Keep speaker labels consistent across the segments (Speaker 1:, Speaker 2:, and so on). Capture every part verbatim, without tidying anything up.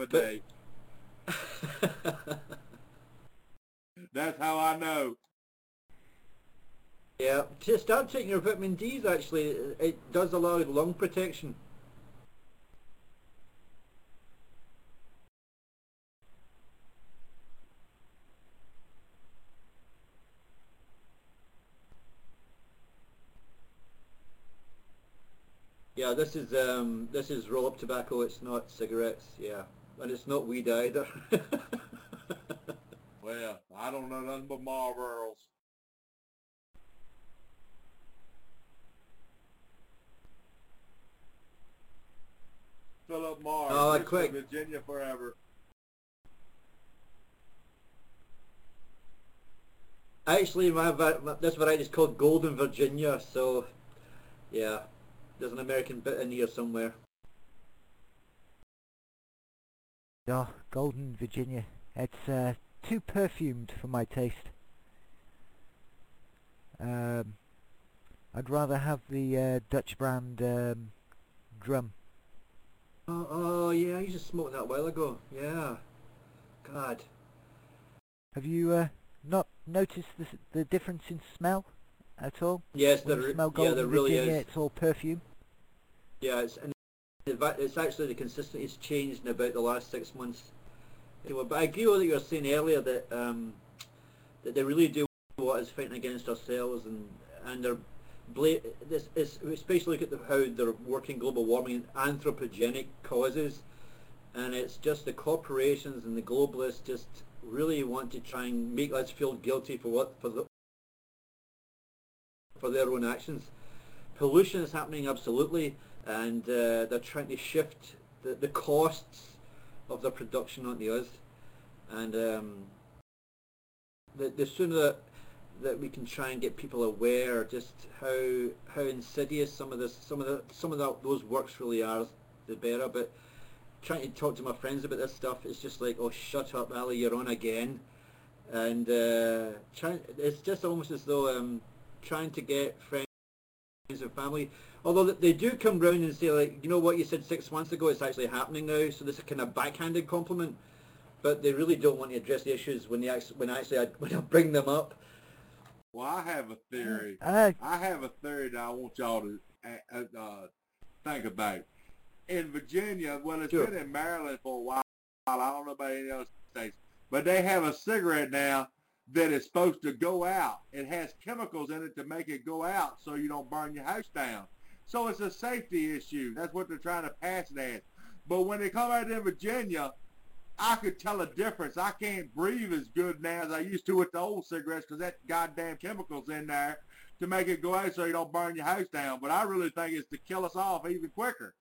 Speaker 1: a
Speaker 2: But
Speaker 1: day. That's how I know.
Speaker 2: yeah, to start taking your vitamin D's actually, it does allow lung protection. Yeah, this is um, this is roll-up tobacco. It's not cigarettes. Yeah, and it's not weed either.
Speaker 1: Well, I don't know nothing but Marlboros. Philip Morris,
Speaker 2: Oh,
Speaker 1: Richmond,
Speaker 2: quick.
Speaker 1: Virginia forever.
Speaker 2: Actually, my, my this variety is called Golden Virginia. So, yeah, there's an American bit in here somewhere.
Speaker 3: Oh, Golden Virginia. It's uh, too perfumed for my taste. Um, I'd rather have the uh, Dutch brand um, drum.
Speaker 2: Oh, oh yeah, I just smoked that a while ago. Yeah, God.
Speaker 3: Have you uh, not noticed the, the difference in smell at all?
Speaker 2: Yes,
Speaker 3: When you
Speaker 2: there.
Speaker 3: smell
Speaker 2: Yeah,
Speaker 3: Golden
Speaker 2: there really
Speaker 3: Virginia,
Speaker 2: is.
Speaker 3: it's all perfume.
Speaker 2: Yeah, it's and it's actually the consistency's changed in about the last six months. Anyway, but I agree with what you were saying earlier that um, that they really do what is fighting against ourselves, and and they're bla- this is especially look at the, how they're working global warming and anthropogenic causes, and it's just the corporations and the globalists just really want to try and make us feel guilty for what for the, for their own actions. Pollution is happening absolutely, and uh, they're trying to shift the, the costs of their production onto us, and um, the, the sooner that, that we can try and get people aware just how how insidious some of this some of the some of the, those works really are, the better. But trying to talk to my friends about this stuff, it's just like, oh, shut up, Ali, you're on again, and uh, trying it's just almost as though um, trying to get friends and family, although they do come round and say, like, you know what you said six months ago, it's actually happening now, so this is a kind of backhanded compliment, but they really don't want to address the issues when they actually, when actually I, when I bring them up.
Speaker 1: Well, I have a theory.
Speaker 3: Uh,
Speaker 1: I have a theory that I want y'all to uh, uh, think about. In Virginia, well, it's
Speaker 2: Sure.
Speaker 1: been in Maryland for a while. I don't know about any other states, but they have a cigarette now that is supposed to go out. It has chemicals in it to make it go out so you don't burn your house down. So it's a safety issue. That's what they're trying to pass it as. But when they come out in Virginia, I could tell a difference. I can't breathe as good now as I used to with the old cigarettes because that goddamn chemicals in there to make it go out so you don't burn your house down. But I really think it's to kill us off even quicker.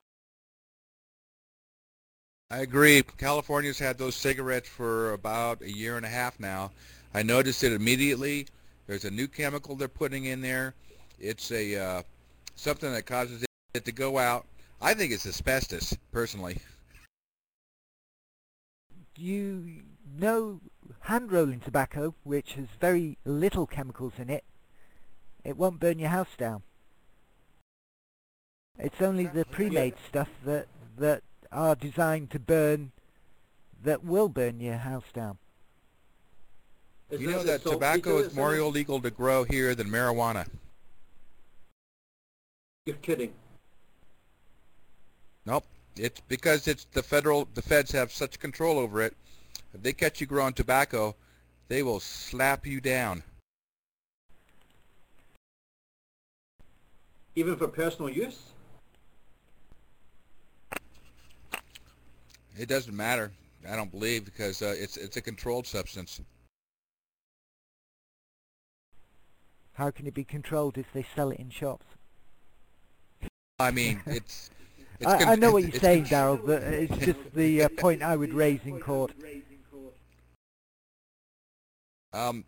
Speaker 4: I agree. California's had those cigarettes for about a year and a half now. I noticed it immediately. There's a new chemical they're putting in there. It's a uh, something that causes it to go out. I think it's asbestos, personally.
Speaker 3: you know hand rolling tobacco, which has very little chemicals in it, it won't burn your house down. It's only the pre-made stuff that that are designed to burn that will burn your house down.
Speaker 2: Is
Speaker 4: You know
Speaker 2: the
Speaker 4: that
Speaker 2: salt
Speaker 4: tobacco
Speaker 2: seeker
Speaker 4: is more
Speaker 2: that's in it?
Speaker 4: illegal to grow here than marijuana.
Speaker 2: You're kidding.
Speaker 4: Nope. It's because it's the federal, the feds have such control over it. If they catch you growing tobacco, they will slap you down.
Speaker 2: Even for personal use?
Speaker 4: It doesn't matter, I don't believe, because uh, it's it's a controlled substance.
Speaker 3: How can it be controlled if they sell it in shops?
Speaker 4: I mean, it's. it's
Speaker 3: I,
Speaker 4: con-
Speaker 3: I know what you're
Speaker 4: it's
Speaker 3: saying,
Speaker 4: con-
Speaker 3: Daryl, but it's just the uh, point I would raise in court.
Speaker 4: Um,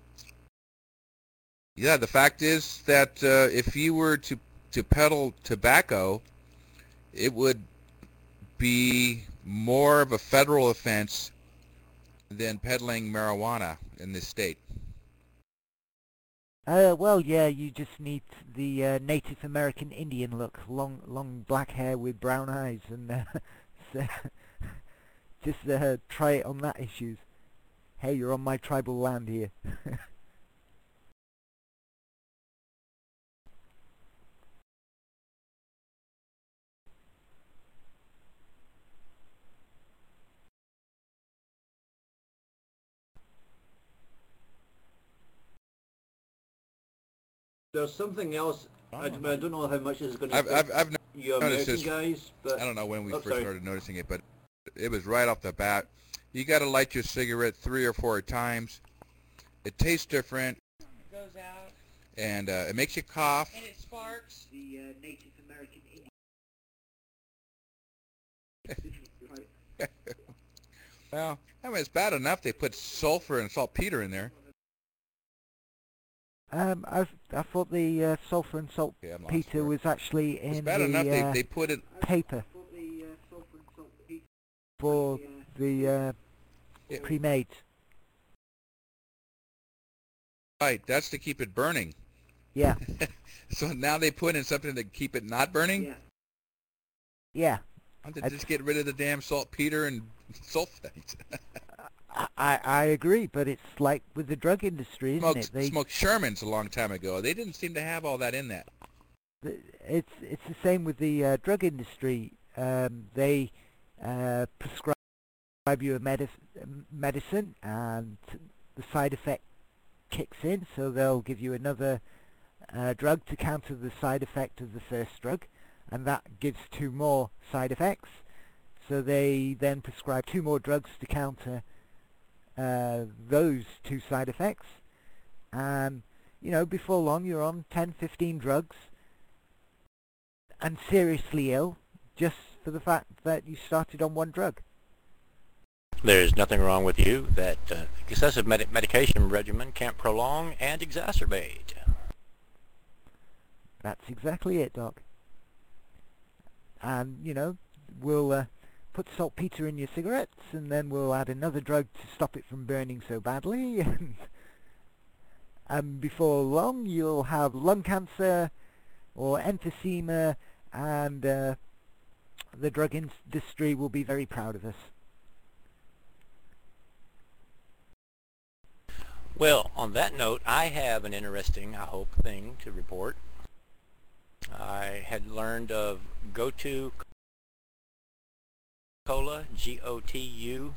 Speaker 4: yeah, the fact is that uh, if you were to, to peddle tobacco, it would be more of a federal offense than peddling marijuana in this state.
Speaker 3: Uh, well, yeah, you just need the uh, Native American Indian look, long, long black hair with brown eyes, and uh, so just uh, try it on that issues. Hey, you're on my tribal land here.
Speaker 2: There's something else. I, I don't know how much this is going to
Speaker 4: I've,
Speaker 2: affect
Speaker 4: I've, I've
Speaker 2: you
Speaker 4: noticed
Speaker 2: American
Speaker 4: this.
Speaker 2: guys, but
Speaker 4: I don't know when we
Speaker 2: Oh,
Speaker 4: first
Speaker 2: sorry.
Speaker 4: started noticing it, but it was right off the bat. You got to light your cigarette three or four times. It tastes different,
Speaker 5: It goes out
Speaker 4: and uh, it makes you cough.
Speaker 5: and it sparks.
Speaker 3: The uh, Native American Indian.
Speaker 4: Well, I mean, it's bad enough they put sulfur and saltpeter in there.
Speaker 3: Um, I, I thought the uh, sulfur and
Speaker 4: Yeah, I'm lost
Speaker 3: saltpeter
Speaker 4: for it.
Speaker 3: was actually in
Speaker 4: It's bad
Speaker 3: the
Speaker 4: enough they,
Speaker 3: uh,
Speaker 4: they put it.
Speaker 3: paper for the uh,
Speaker 4: Yeah.
Speaker 3: pre-made.
Speaker 4: Right, that's to keep it burning.
Speaker 3: Yeah,
Speaker 4: So now they put in something to keep it not burning?
Speaker 3: yeah.
Speaker 4: Why don't they
Speaker 3: That's-
Speaker 4: just get rid of the damn saltpeter and sulfate?
Speaker 3: I, I I agree, but it's like with the drug industry, isn't
Speaker 4: Smoked,
Speaker 3: it? They,
Speaker 4: smoked Shermans a long time ago. They didn't seem to have all that in that.
Speaker 3: th- it's it's the same with the uh, drug industry. Um, they uh, prescribe you a medic- medicine, and the side effect kicks in, so they'll give you another uh, drug to counter the side effect of the first drug, and that gives two more side effects. So they then prescribe two more drugs to counter uh, those two side effects, and you know, before long you're on ten, fifteen drugs and seriously ill just for the fact that you started on one drug.
Speaker 6: There's nothing wrong with you that uh, excessive med- medication regimen can't prolong and exacerbate.
Speaker 3: That's exactly it, Doc. And, you know, we'll uh, put saltpeter in your cigarettes, and then we'll add another drug to stop it from burning so badly, and, and before long you'll have lung cancer or emphysema, and uh, the drug industry will be very proud of us.
Speaker 6: Well, on that note, I have an interesting, I hope, thing to report. I had learned of Gotu Kola, G O T U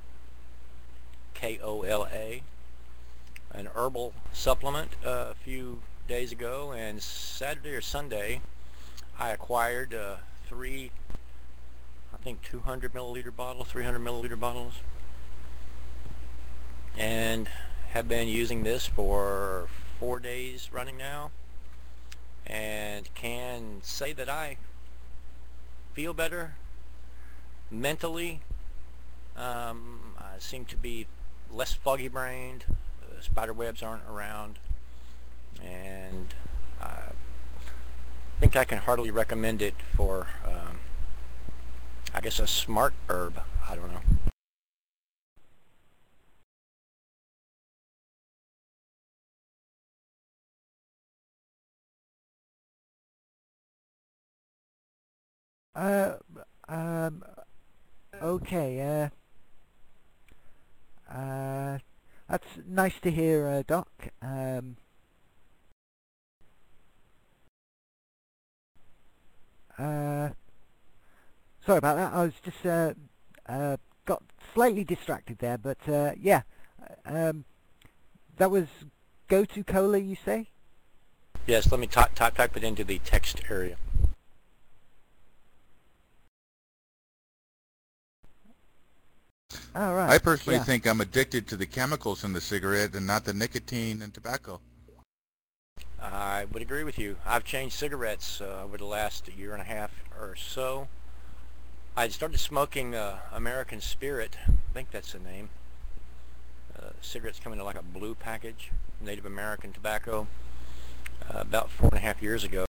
Speaker 6: K O L A, an herbal supplement uh, a few days ago, and Saturday or Sunday I acquired uh, three, I think two hundred milliliter bottles, three hundred milliliter bottles, and have been using this for four days running now, and can say that I feel better mentally. um, I seem to be less foggy brained, uh, spider webs aren't around, and I think I can heartily recommend it for um, I guess a smart herb. I don't know.
Speaker 3: Uh, um, okay, uh, uh, that's nice to hear, uh, Doc. Um, uh, sorry about that, I was just, uh, uh, got slightly distracted there, but, uh, yeah, um, that was Gotu Kola, you say?
Speaker 6: Yes, let me type, type, type it into the text area.
Speaker 3: All right.
Speaker 4: I personally
Speaker 3: yeah.
Speaker 4: think I'm addicted to the chemicals in the cigarette and not the nicotine and tobacco.
Speaker 6: I would agree with you. I've changed cigarettes uh, over the last year and a half or so. I started smoking uh, American Spirit, I think that's the name. Uh, cigarettes come in like a blue package, Native American tobacco, uh, about four and a half years ago.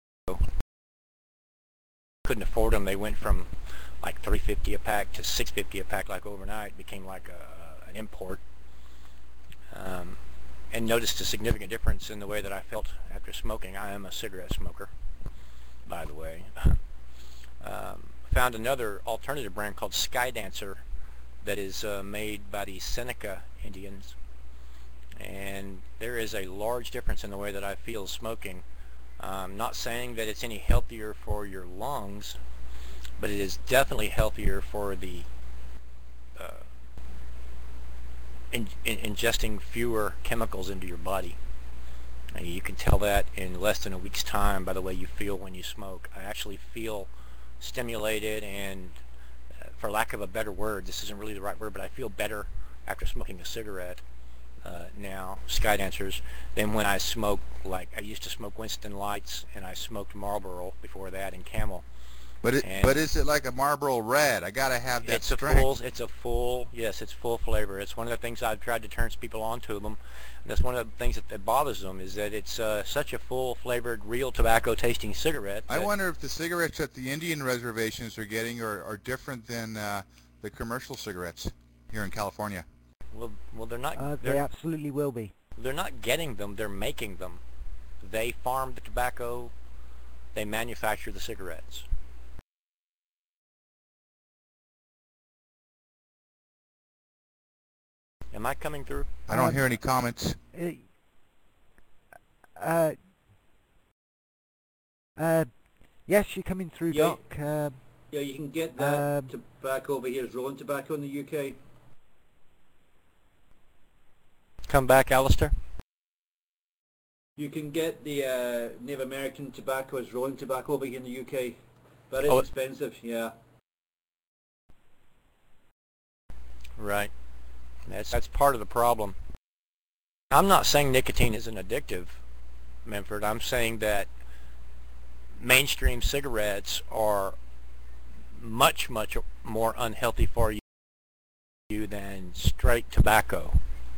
Speaker 6: Couldn't afford them. They went from like three fifty a pack to six fifty a pack like overnight. It became like a, an import. Um, and noticed a significant difference in the way that I felt after smoking. I am a cigarette smoker, by the way. um, found another alternative brand called Sky Dancer that is uh, made by the Seneca Indians, and there is a large difference in the way that I feel smoking. I'm not saying that it's any healthier for your lungs, but it is definitely healthier for the uh, in, in, ingesting fewer chemicals into your body. And you can tell that in less than a week's time by the way you feel when you smoke. I actually feel stimulated and, uh, for lack of a better word, this isn't really the right word, but I feel better after smoking a cigarette uh, now, Skydancers, than when I smoked, like I used to smoke Winston Lights, and I smoked Marlboro before that, and Camel.
Speaker 4: But it,
Speaker 6: And
Speaker 4: but is it like a Marlboro Red? I gotta have that
Speaker 6: It's a
Speaker 4: strength.
Speaker 6: full, it's a full, yes, it's full flavor. It's one of the things I've tried to turn people on to them. That's one of the things that, that bothers them, is that it's uh, such a full flavored, real tobacco tasting cigarette.
Speaker 4: I
Speaker 6: that-
Speaker 4: wonder if the cigarettes that the Indian reservations are getting are, are different than uh, the commercial cigarettes here in California.
Speaker 6: Well, well, they're not.
Speaker 3: Uh, they
Speaker 6: they're,
Speaker 3: absolutely will be.
Speaker 6: they're not getting them. They're making them. They farm the tobacco. They manufacture the cigarettes. Am I coming through?
Speaker 4: I don't
Speaker 3: Um,
Speaker 4: hear any comments.
Speaker 3: Uh, uh, uh, yes, you're coming through,
Speaker 2: Yeah.
Speaker 3: Doc. Um,
Speaker 2: Yeah, you can get that
Speaker 3: Um,
Speaker 2: tobacco over here as rolling tobacco in the U K.
Speaker 6: Come back, Alistair.
Speaker 2: You can get the uh, Native American tobacco as rolling tobacco over here in the U K. But it's
Speaker 6: Oh, it-
Speaker 2: expensive, yeah.
Speaker 6: Right. That's that's part of the problem. I'm not saying nicotine isn't addictive, Memford. I'm saying that mainstream cigarettes are much, much more unhealthy for you than straight tobacco.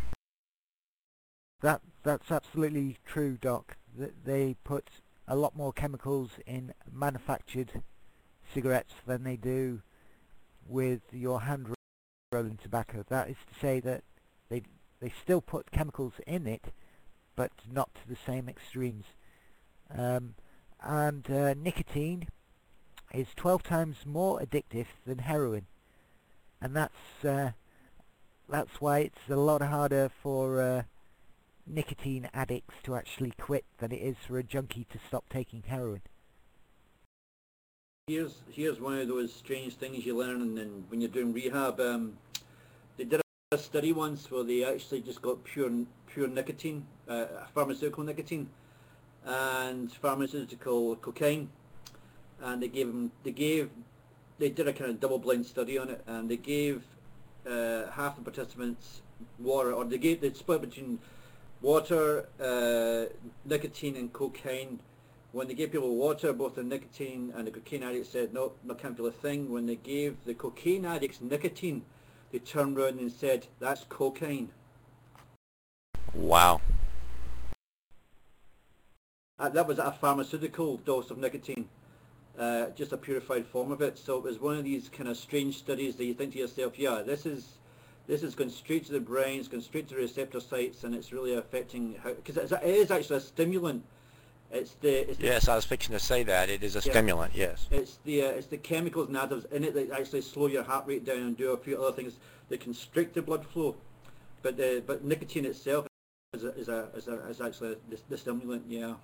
Speaker 3: that that's absolutely true, Doc. Th- They put a lot more chemicals in manufactured cigarettes than they do with your hand rolling tobacco. That is to say that they they still put chemicals in it, but not to the same extremes. Um, and uh, nicotine is twelve times more addictive than heroin, and that's uh, that's why it's a lot harder for uh, nicotine addicts to actually quit than it is for a junkie to stop taking heroin.
Speaker 2: Here's here's one of those strange things you learn and then when you're doing rehab. Um, they did a study once where they actually just got pure pure nicotine, uh, pharmaceutical nicotine, and pharmaceutical cocaine, and they gave them they gave they did a kind of double blind study on it, and they gave uh, half the participants water, or they gave they split between water, uh, nicotine, and cocaine. When they gave people water, both the nicotine and the cocaine addicts said, no, I can't feel a thing. When they gave the cocaine addicts nicotine, they turned around and said, that's cocaine.
Speaker 6: Wow.
Speaker 2: Uh, that was a pharmaceutical dose of nicotine, uh, just a purified form of it. So it was one of these kind of strange studies that you think to yourself, yeah, this is this is going straight to the brain, it's going straight to the receptor sites, and it's really affecting how, because it is actually a stimulant. It's the it's the
Speaker 6: Yes, I was fixing to say that. It is a
Speaker 2: Yeah.
Speaker 6: stimulant, yes.
Speaker 2: It's the uh, it's the chemicals and additives in it that actually slow your heart rate down and do a few other things that constrict the blood flow. But the but nicotine itself is a, is a, is, a, is actually the, the stimulant. Yeah.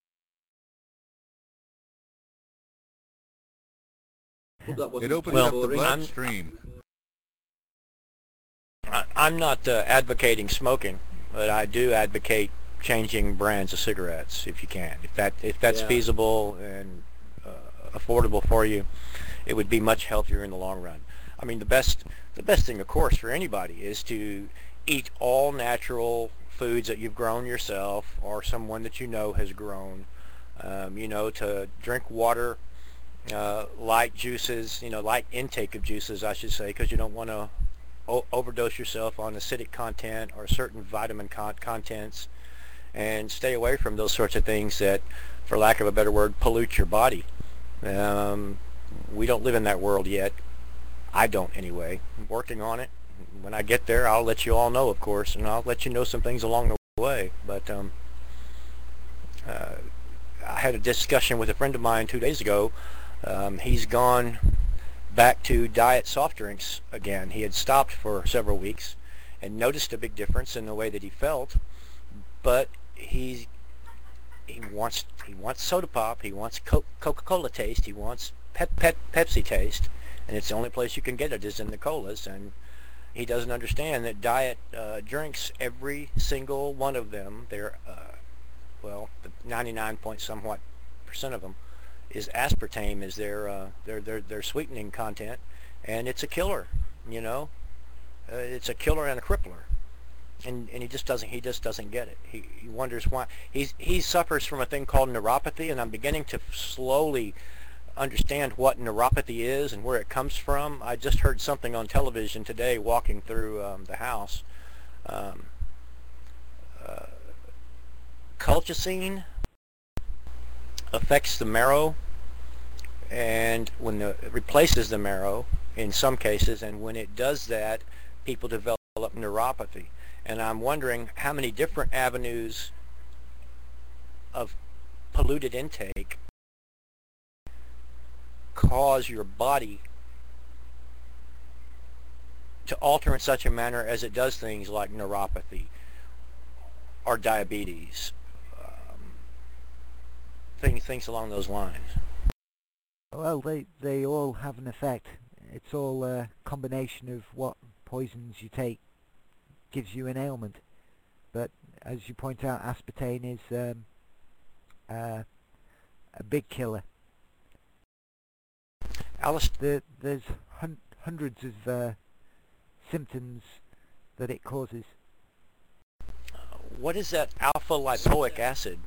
Speaker 2: Hope that
Speaker 4: It
Speaker 2: wasn't
Speaker 4: opens
Speaker 2: too
Speaker 4: up the
Speaker 2: boring.
Speaker 6: I'm-
Speaker 4: bloodstream.
Speaker 6: I, I'm not uh, advocating smoking, but I do advocate changing brands of cigarettes if you can. If that if that's
Speaker 2: Yeah.
Speaker 6: feasible and uh, affordable for you, it would be much healthier in the long run. I mean, the best the best thing, of course, for anybody is to eat all natural foods that you've grown yourself or someone that you know has grown. Um, you know, to drink water, uh, light juices, you know, light intake of juices, I should say, because you don't want to o- overdose yourself on acidic content or certain vitamin con- contents, and stay away from those sorts of things that, for lack of a better word, pollute your body. Um, we don't live in that world yet. I don't anyway. I'm working on it. When I get there, I'll let you all know, of course, and I'll let you know some things along the way. But um, uh, I had a discussion with a friend of mine two days ago. Um, he's gone back to diet soft drinks again. He had stopped for several weeks and noticed a big difference in the way that he felt, but he he wants he wants soda pop, he wants Co- Coca-Cola taste, he wants pep, pep, Pepsi taste, and it's the only place you can get it is in the colas. And he doesn't understand that diet uh, drinks, every single one of them, they're uh, well, the ninety-nine point somewhat percent of them is aspartame is their uh, their their their sweetening content, and it's a killer. You know, uh, it's a killer and a crippler, and and he just doesn't he just doesn't get it. He he wonders why he's he suffers from a thing called neuropathy, and I'm beginning to slowly understand what neuropathy is and where it comes from. I just heard something on television today walking through um, the house. Um, uh, colchicine affects the marrow, and when the, it replaces the marrow in some cases, and when it does that, people develop neuropathy. And I'm wondering how many different avenues of polluted intake cause your body to alter in such a manner as it does things like neuropathy or diabetes, um, things, things along those lines.
Speaker 3: Well, they, they all have an effect. It's all a combination of what poisons you take gives you an ailment. But as you point out, aspartame is um, uh, a big killer.
Speaker 6: Alice,
Speaker 3: The, there's hun- hundreds of uh, symptoms that it causes.
Speaker 6: what is that alpha lipoic acid?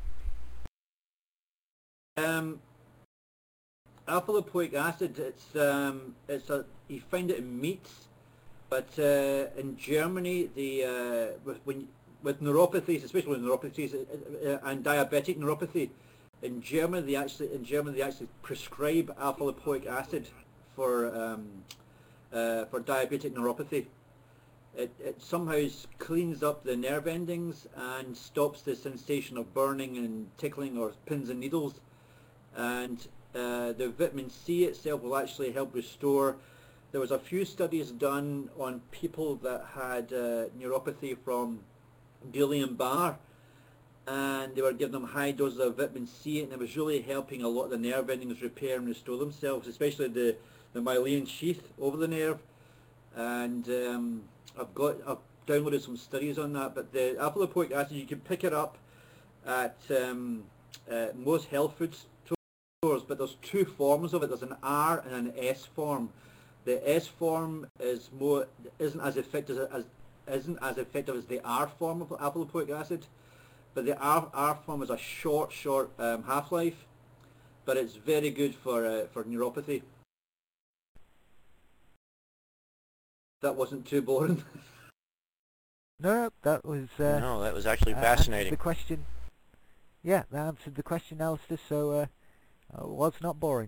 Speaker 2: Um, alpha lipoic acid. It's um, it's a you find it in meats, but uh, in Germany, the uh, with when with neuropathies, especially with neuropathies uh, uh, and diabetic neuropathy, in Germany they actually in Germany they actually prescribe alpha lipoic acid for um, uh, for diabetic neuropathy. It, it somehow cleans up the nerve endings and stops the sensation of burning and tickling or pins and needles. And uh, the vitamin C itself will actually help restore. There was a few studies done on people that had uh, neuropathy from Guillain-Barré, and they were giving them high doses of vitamin C, and it was really helping a lot of the nerve endings repair and restore themselves, especially the, the myelin sheath over the nerve. And um, I've got I've downloaded some studies on that. But the alpha lipoic acid, you can pick it up at um, uh, most health food stores, but there's two forms of it. There's an R and an S form. The S form is more isn't as effective as isn't as effective as the R form of alpha lipoic acid, but the R, R form is a short short um, half-life, but it's very good for uh, for neuropathy. That wasn't too boring.
Speaker 3: No, that was uh,
Speaker 6: No, that was actually
Speaker 3: uh,
Speaker 6: fascinating.
Speaker 3: answered the question. Yeah, that answered the question, Alistair. So uh, uh, was not boring.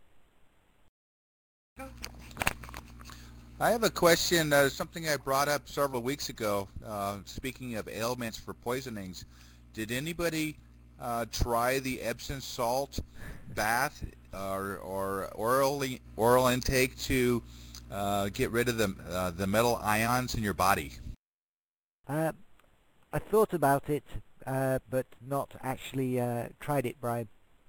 Speaker 4: I have a question, uh, something I brought up several weeks ago, uh, speaking of ailments for poisonings. Did anybody uh, try the Epsom salt bath or, or oral, oral intake to uh, get rid of the, uh, the metal ions in your body?
Speaker 3: Uh, I thought about it, uh, but not actually uh, tried it, Brian.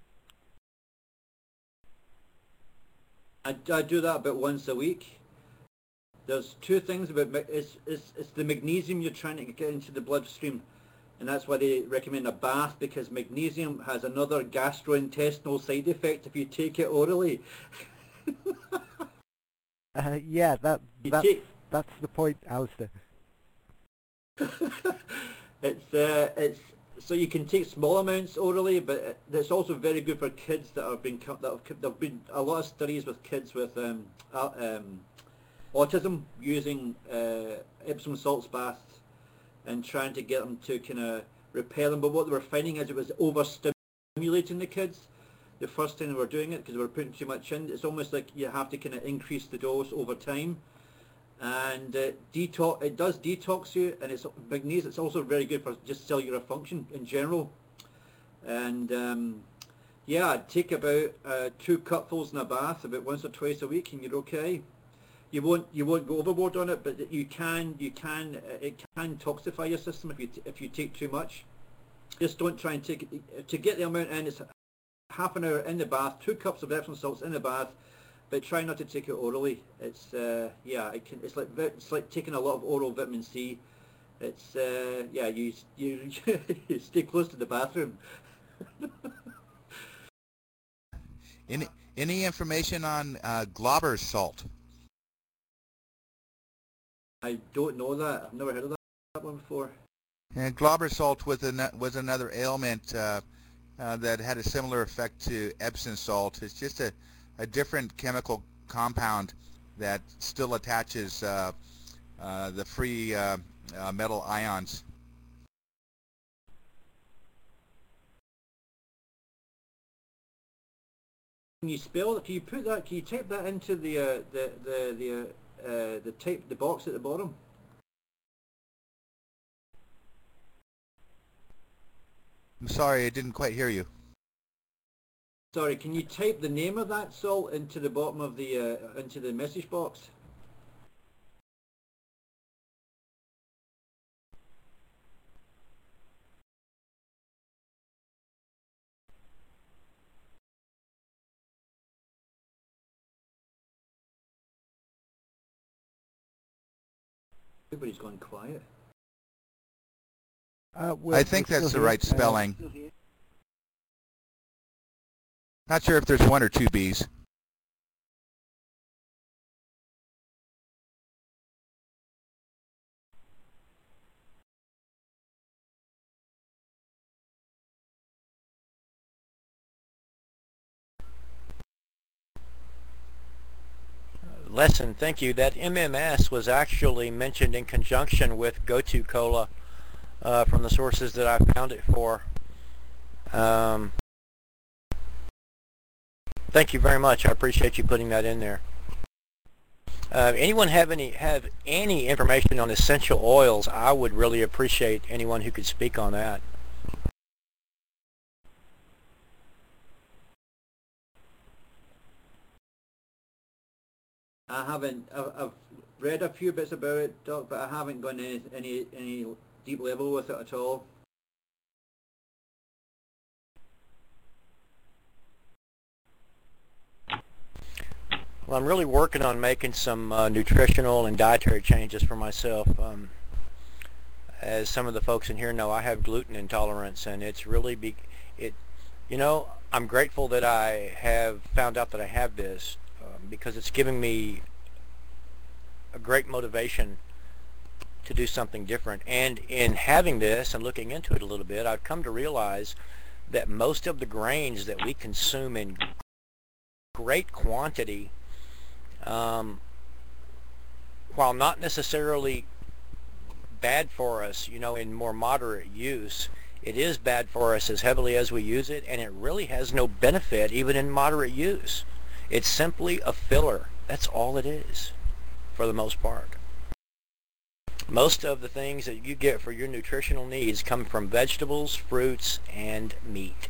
Speaker 2: I, I do that about once a week. There's two things about ma- it's, it's, it's the magnesium you're trying to get into the bloodstream, and that's why they recommend a bath, because magnesium has another gastrointestinal side effect if you take it orally.
Speaker 3: Uh, yeah, that
Speaker 2: You
Speaker 3: that's,
Speaker 2: take-
Speaker 3: that's the point, Alistair.
Speaker 2: it's uh, it's so you can take small amounts orally, but it- it's also very good for kids that have been co- that have, there have been a lot of studies with kids with um, uh, um, autism using uh, Epsom salts baths and trying to get them to kind of repel them. But what they were finding is it was overstimulating the kids the first time they were doing it, because they were putting too much in. It's almost like you have to kind of increase the dose over time. And uh, detox, it does detox you, and it's magnesium. It's also very good for just cellular function in general. And um, Yeah, take about uh, two cupfuls in a bath about once or twice a week, and you're okay. You won't you won't go overboard on it, but you can you can uh, it can toxify your system if you t- if you take too much. Just don't try and take it to get the amount in. It's half an hour in the bath, two cups of Epsom salts in the bath, but try not to take it orally. It's uh, yeah, it can, it's like it's like taking a lot of oral vitamin C. It's uh, yeah, you you, you stay close to the bathroom.
Speaker 4: Any any information on uh, Glauber's salt?
Speaker 2: I don't know that. I've never heard of that, that one before.
Speaker 4: And Glauber's salt was an, was another ailment uh, uh, that had a similar effect to Epsom salt. It's just a, a different chemical compound that still attaches uh, uh, the free uh, uh, metal ions.
Speaker 2: Can you spell? Can you put that? Can you type that into the uh, the the the uh, uh, the type the box at the bottom?
Speaker 4: I'm sorry, I didn't quite hear you.
Speaker 2: Sorry, can you type the name of that salt into the bottom of the uh, into the message box? Everybody's gone quiet.
Speaker 3: Uh, we're,
Speaker 4: I think
Speaker 3: we're
Speaker 4: that's the
Speaker 3: still here.
Speaker 4: right
Speaker 3: Uh,
Speaker 4: spelling. Not sure if there's one or two B's.
Speaker 6: Lesson, thank you. That M M S was actually mentioned in conjunction with GoTo Cola uh, from the sources that I found it for. Um, thank you very much. I appreciate you putting that in there. Uh, anyone have any have any information on essential oils? I would really appreciate anyone who could speak on that.
Speaker 2: I haven't. I've, I've read a few bits about it, Doc, but I haven't gone any any any deep level with it at all.
Speaker 6: Well, I'm really working on making some uh, nutritional and dietary changes for myself. Um, as some of the folks in here know, I have gluten intolerance, and it's really be it. You know, I'm grateful that I have found out that I have this um, because it's giving me a great motivation to do something different. And in having this and looking into it a little bit, I've come to realize that most of the grains that we consume in great quantity, um, while not necessarily bad for us, you know, in more moderate use, it is bad for us as heavily as we use it, and it really has no benefit even in moderate use. It's simply a filler. That's all it is, for the most part. Most of the things that you get for your nutritional needs come from vegetables, fruits, and meat.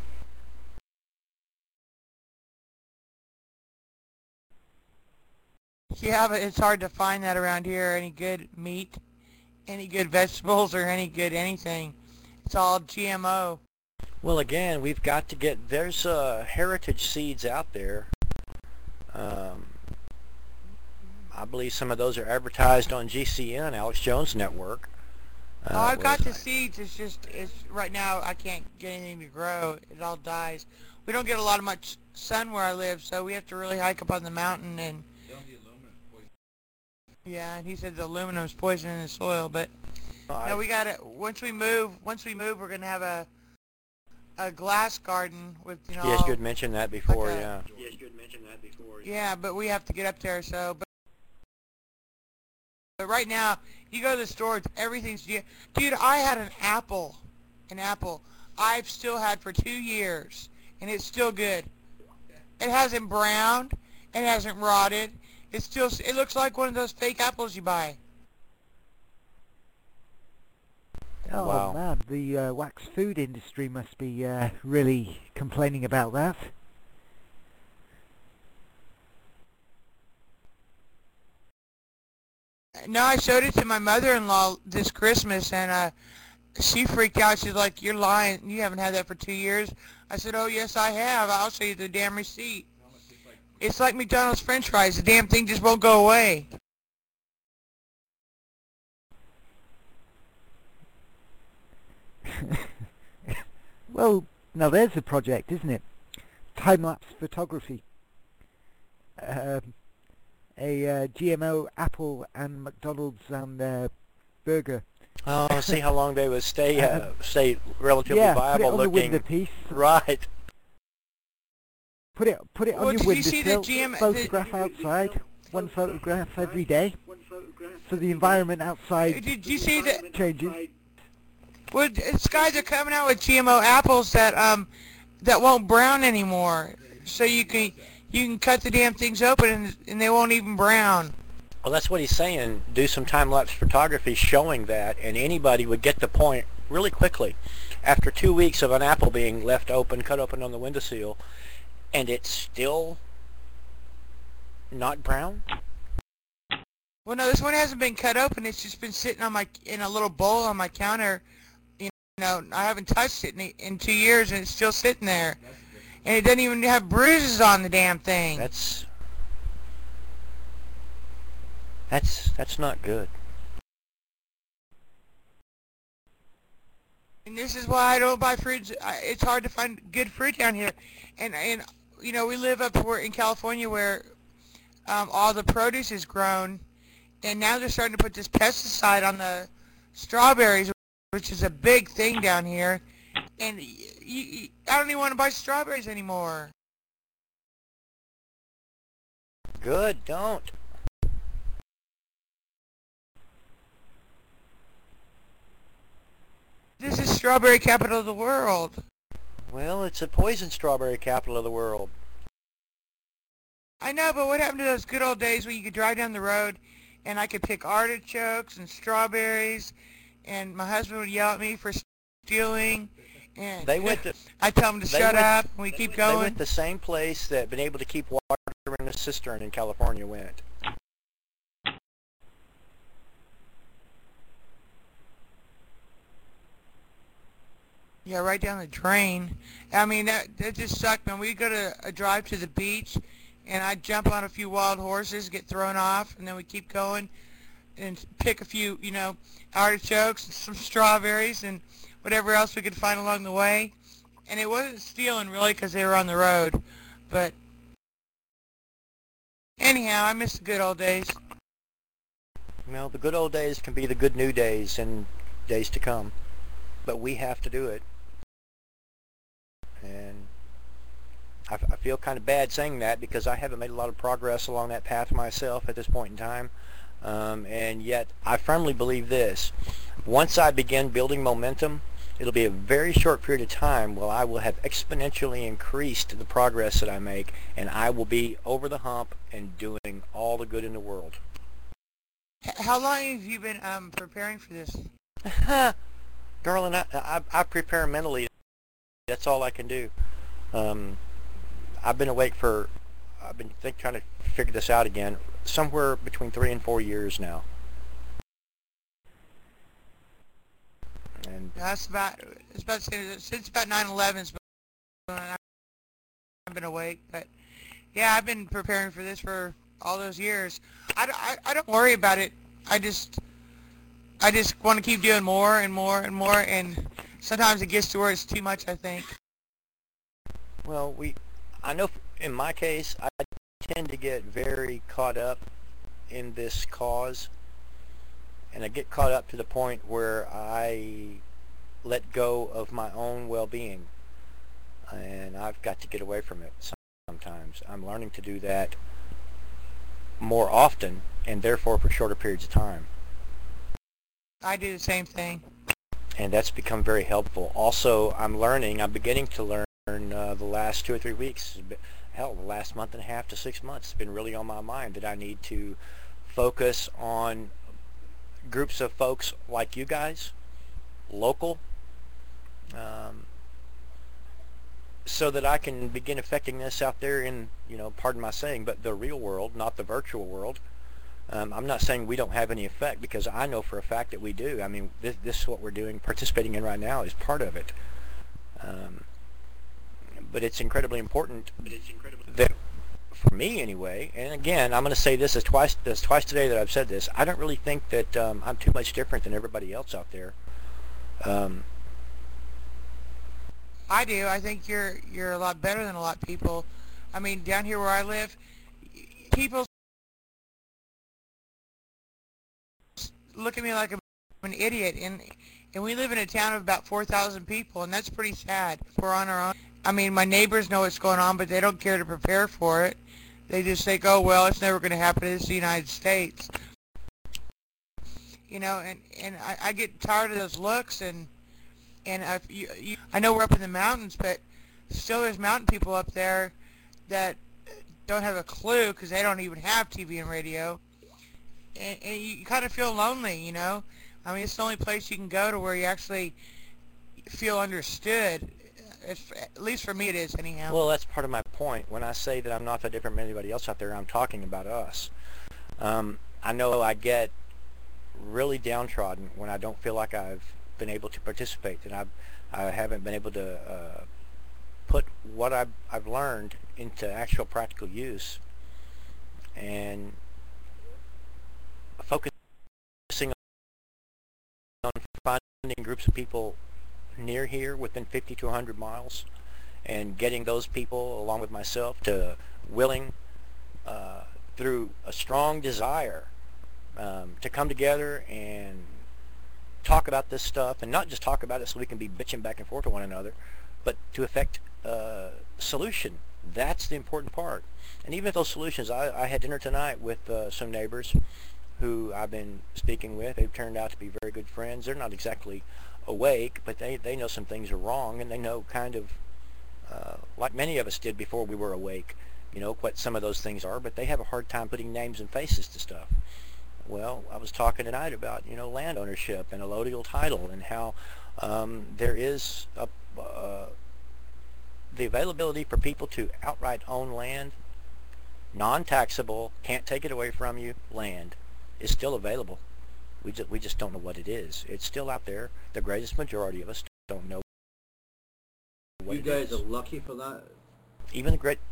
Speaker 5: Yeah, but it's hard to find that around here. Any good meat, any good vegetables, or any good anything. It's all G M O.
Speaker 6: Well, again, we've got to get, there's uh, heritage seeds out there. Um, I believe some of those are advertised on G C N, Alex Jones Network. Uh,
Speaker 5: Oh, I've got the
Speaker 6: website.
Speaker 5: seeds. It's just, it's right now I can't get anything to grow. It all dies. We don't get a lot of much sun where I live, so we have to really hike up on the mountain. And yeah, and he said the aluminum's poison in the soil. But
Speaker 6: I-
Speaker 5: no, we got to. Once we move, once we move, we're gonna have a a glass garden with you know.
Speaker 6: Yes, you had mentioned that before,
Speaker 5: like a-
Speaker 6: yeah.
Speaker 2: Yes, you had mentioned that before.
Speaker 5: Yeah, but we have to get up there. So, but, but right now, you go to the store, it's, everything's G- dude. I had an apple, an apple I've still had for two years, and it's still good. It hasn't browned, it hasn't rotted. It's still, it looks like one of those fake apples you buy.
Speaker 3: Oh
Speaker 6: Wow.
Speaker 3: man, the uh, wax food industry must be uh, really complaining about that.
Speaker 5: No, I showed it to my mother-in-law this Christmas, and uh, she freaked out. She's like, "You're lying. You haven't had that for two years." I said, "Oh, yes, I have. I'll show you the damn receipt." It's like McDonald's French fries. The damn thing just won't go away.
Speaker 3: Well, now there's a project, isn't it? Time-lapse photography. Um, a uh, G M O apple and McDonald's and uh, burger.
Speaker 6: Oh, see how long they would stay uh, stay relatively
Speaker 3: yeah, put it
Speaker 6: viable
Speaker 3: on the
Speaker 6: looking.
Speaker 3: window piece.
Speaker 6: Right.
Speaker 3: Put it, put it on
Speaker 5: Well,
Speaker 3: your
Speaker 5: did you see the
Speaker 3: windowsill.
Speaker 5: G M the-
Speaker 3: Photograph outside. One photograph every day. So the environment outside
Speaker 5: Did you see that?
Speaker 3: changes.
Speaker 5: Well, these guys are coming out with G M O apples that um that won't brown anymore. So you can you can cut the damn things open and, and they won't even brown.
Speaker 6: Well, that's what he's saying. Do some time-lapse photography showing that, and anybody would get the point really quickly. After two weeks of an apple being left open, cut open on the windowsill, and it's still not brown?
Speaker 5: Well, no, this one hasn't been cut open. It's just been sitting on my in a little bowl on my counter. You know, I haven't touched it in, in two years, and it's still sitting there. And it doesn't even have bruises on the damn thing.
Speaker 6: That's that's that's not good.
Speaker 5: And this is why I don't buy fruits. I- It's hard to find good fruit down here. And, and you know, we live up where in California where um, all the produce is grown. And now they're starting to put this pesticide on the strawberries, which is a big thing down here. And y y I don't even want to buy strawberries anymore.
Speaker 6: Good, don't.
Speaker 5: This is strawberry capital of the world.
Speaker 6: Well, it's a poison strawberry capital of the world.
Speaker 5: I know, but what happened to those good old days when you could drive down the road and I could pick artichokes and strawberries, and my husband would yell at me for stealing, and
Speaker 6: They went to
Speaker 5: I tell him to
Speaker 6: they
Speaker 5: shut
Speaker 6: went-
Speaker 5: up, and we keep
Speaker 6: they
Speaker 5: going.
Speaker 6: went the same place that been able to keep water in a cistern in California went.
Speaker 5: Yeah, right down the drain. I mean, that, that just sucked, man. We'd go to a drive to the beach, and I'd jump on a few wild horses, get thrown off, and then we'd keep going and pick a few, you know, artichokes and some strawberries and whatever else we could find along the way. And it wasn't stealing, really, because they were on the road. But anyhow, I miss the good old days.
Speaker 6: Well, the good old days can be the good new days in days to come. But we have to do it. And I, I feel kind of bad saying that because I haven't made a lot of progress along that path myself at this point in time. Um, and yet I firmly believe this. Once I begin building momentum, it'll be a very short period of time where I will have exponentially increased the progress that I make, and I will be over the hump and doing all the good in the world.
Speaker 5: H- How long have you been um, preparing for this?
Speaker 6: Darling, I, I, I prepare mentally. That's all I can do. Um, I've been awake for, I've been think, trying to figure this out again, somewhere between three and four years now. And
Speaker 5: That's about, it's about since about nine eleven. I've been awake, but yeah, I've been preparing for this for all those years. I, don't- I, I don't worry about it. I just I just want to keep doing more and more and more, and sometimes it gets to where it's too much, I think.
Speaker 6: well, we, I know in my case, I tend to get very caught up in this cause, and I get caught up to the point where I let go of my own well-being, and I've got to get away from it sometimes. I'm learning to do that more often, and therefore for shorter periods of time.
Speaker 5: I do the same thing.
Speaker 6: And that's become very helpful. Also, I'm learning, I'm beginning to learn uh, the last two or three weeks, hell, the last month and a half to six months, it's been really on my mind that I need to focus on groups of folks like you guys local, um, so that I can begin affecting this out there in, you know, pardon my saying, but the real world, not the virtual world. Um, I'm not saying we don't have any effect, because I know for a fact that we do. I mean, this, this is what we're doing, participating in right now is part of it. Um, but it's incredibly important that, for me anyway, and again, I'm going to say this as twice, as twice today that I've said this, I don't really think that um, I'm too much different than everybody else out there. Um,
Speaker 5: I do. I think you're you're a lot better than a lot of people. I mean, down here where I live, people look at me like I'm an idiot, and and we live in a town of about four thousand people, and that's pretty sad. We're on our own. I mean, my neighbors know what's going on, but they don't care to prepare for it. They just think, oh, well, it's never going to happen. It's the United States. You know, and, and I, I get tired of those looks, and and I, you, you, I know we're up in the mountains, but still there's mountain people up there that don't have a clue because they don't even have T V and radio. And, and you kind of feel lonely, you know. I mean, it's the only place you can go to where you actually feel understood. It's, at least for me it is, anyhow.
Speaker 6: Well, that's part of my point. When I say that I'm not that different from anybody else out there, I'm talking about us. Um, I know I get really downtrodden when I don't feel like I've been able to participate, and I've, I haven't been able to uh, put what I've, I've learned into actual practical use, and focusing on finding groups of people near here within fifty to one hundred miles, and getting those people along with myself to willing uh, through a strong desire um, to come together and talk about this stuff, and not just talk about it so we can be bitching back and forth to one another, but to effect a solution. That's the important part. And even if those solutions, I, I had dinner tonight with uh, some neighbors who I've been speaking with. They've turned out to be very good friends. They're not exactly awake, but they, they know some things are wrong, and they know kind of uh, like many of us did before we were awake, you know, what some of those things are, but they have a hard time putting names and faces to stuff. Well, I was talking tonight about, you know, land ownership and allodial title, and how um, there is a, uh, the availability for people to outright own land, non-taxable, can't take it away from you, land is still available. We just, we just don't know what it is. It's still out there. The greatest majority of us don't know what
Speaker 2: You
Speaker 6: it
Speaker 2: guys
Speaker 6: is.
Speaker 2: are lucky for that.
Speaker 6: Even the great...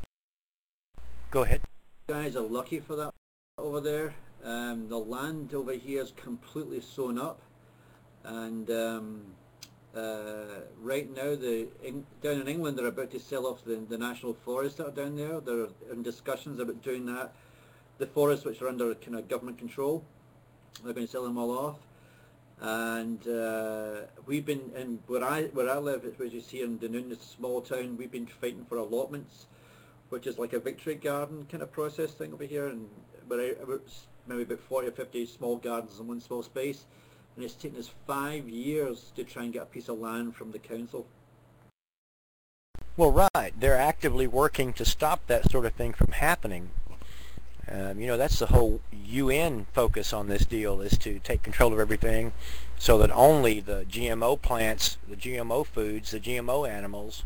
Speaker 6: Go ahead.
Speaker 2: You guys are lucky for that over there. Um, the land over here is completely sewn up, and um, uh, right now the in, down in England they're about to sell off the, the national forests that are down there. They're in discussions about doing that. The forests which are under kind of government control, they're going to sell them all off. And uh, we've been, in where I where I live, which is here in Dunoon, it's a small town, we've been fighting for allotments, which is like a victory garden kind of process thing over here, and where maybe about forty or fifty small gardens in one small space, and it's taken us five years to try and get a piece of land from the council.
Speaker 6: Well, right. They're actively working to stop that sort of thing from happening. Um, you know, that's the whole U N focus on this deal, is to take control of everything so that only the G M O plants, the G M O foods, the G M O animals,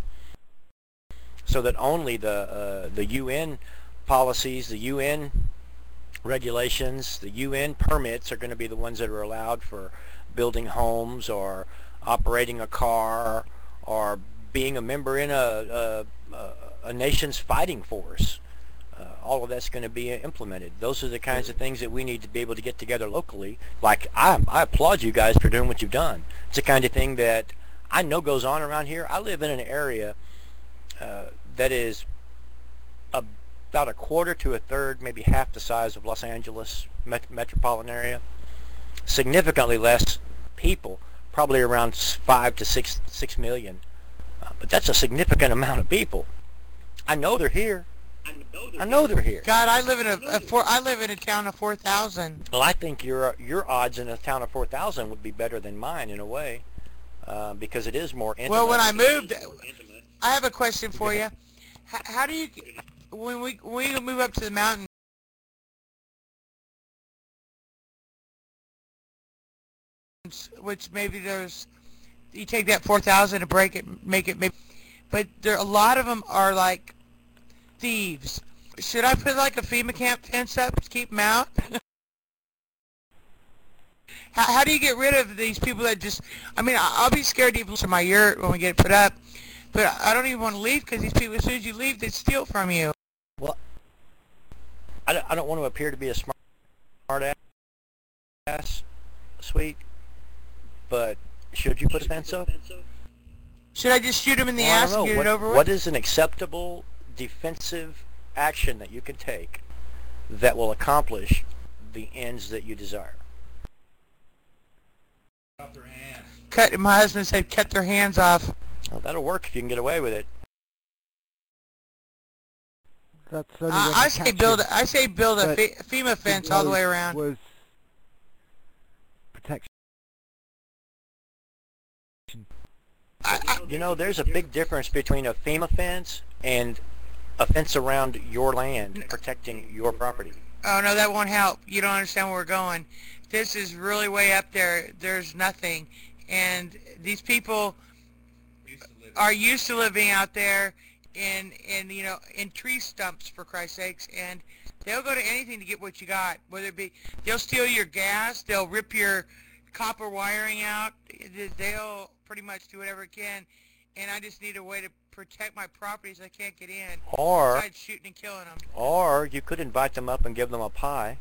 Speaker 6: so that only the, uh, the U N policies, the U N regulations, the U N permits are going to be the ones that are allowed for building homes or operating a car or being a member in a, a, a nation's fighting force. Uh, all of that's going to be implemented. Those are the kinds of things that we need to be able to get together locally. Like, I, I applaud you guys for doing what you've done. It's the kind of thing that I know goes on around here. I live in an area uh, that is a, about a quarter to a third, maybe half the size of Los Angeles met metropolitan area. Significantly less people, probably around five to six, six million. Uh, but that's a significant amount of people. I know they're here. I know they're here.
Speaker 5: God, I live in a, a four, I live in a town of four thousand.
Speaker 6: Well, I think your your odds in a town of four thousand would be better than mine in a way, uh, because it is more intimate.
Speaker 5: Well, when I moved, I have a question for you. How, how do you, when we when we move up to the mountains, which maybe there's you take that four thousand and break it, make it, maybe, but there a lot of them are like thieves. Should I put like a FEMA camp fence up to keep them out? how, how do you get rid of these people that just? I mean, I- I'll be scared to even to my yurt when we get it put up, but I don't even want to leave because these people, as soon as you leave, they steal from you.
Speaker 6: Well, I don't, I don't want to appear to be a smart, smart ass, sweet, but should you put a fence up?
Speaker 5: Should I just shoot him in the
Speaker 6: Well, I
Speaker 5: ass
Speaker 6: don't
Speaker 5: and
Speaker 6: know.
Speaker 5: get
Speaker 6: What,
Speaker 5: it over
Speaker 6: what
Speaker 5: with?
Speaker 6: is an acceptable defensive action that you can take that will accomplish the ends that you desire?
Speaker 4: Off their hands.
Speaker 5: Cut. My husband said, cut their hands off.
Speaker 6: Well, that'll work if you can get away with it.
Speaker 3: That's only
Speaker 5: I,
Speaker 3: when
Speaker 5: I
Speaker 3: you
Speaker 5: say
Speaker 3: catch
Speaker 5: build.
Speaker 3: them.
Speaker 5: A, I say build a
Speaker 3: But
Speaker 5: fe- FEMA
Speaker 3: The
Speaker 5: fence all the way
Speaker 3: road
Speaker 5: around.
Speaker 3: Was protection.
Speaker 5: I, I,
Speaker 6: You know, there's a big difference between a FEMA fence and a fence around your land protecting your property.
Speaker 5: oh no, that won't help. You don't understand where we're going. This is really way up there. There's nothing, and these people are used to living out there in in you know in tree stumps, for Christ's sakes, and they'll go to anything to get what you got. Whether it be they'll steal your gas, they'll rip your copper wiring out. They'll pretty much do whatever it can, and I just need a way to protect my properties. I can't get in.
Speaker 6: Or,
Speaker 5: Besides shooting and killing them.
Speaker 6: or you could invite them up and give them a pie.